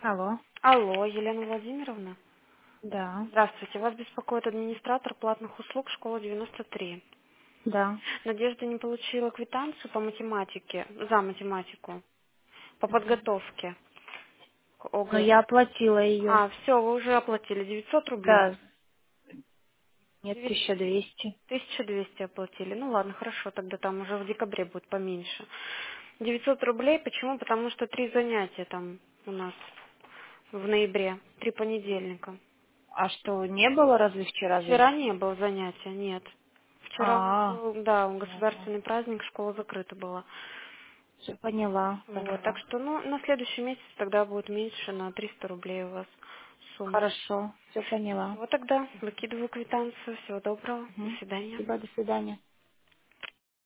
Алло. Алло, Елена Владимировна. Да. Здравствуйте. Вас беспокоит администратор платных услуг школы 93. Да. Надежда не получила квитанцию по математике, за математику, по подготовке к Но ОГЭ. я оплатила ее. А, все, вы уже оплатили 900 рублей. Да. Нет, 1200. 1200 оплатили. Ну ладно, хорошо, тогда там уже в декабре будет поменьше. 900 рублей, почему? Потому что 3 занятия там у нас в ноябре, 3 понедельника. А что, не было разве вчера Вчера занятий? не было занятия, нет. Вчера у нас А, был, да, понятно. государственный праздник, школа закрыта была. Все поняла, Вот, так поняла. что, ну, на следующий месяц тогда будет меньше, на 300 рублей у вас сумма. Хорошо, все поняла. Вот тогда выкидываю квитанцию. Всего доброго. До Мгм. свидания. Спасибо, до свидания.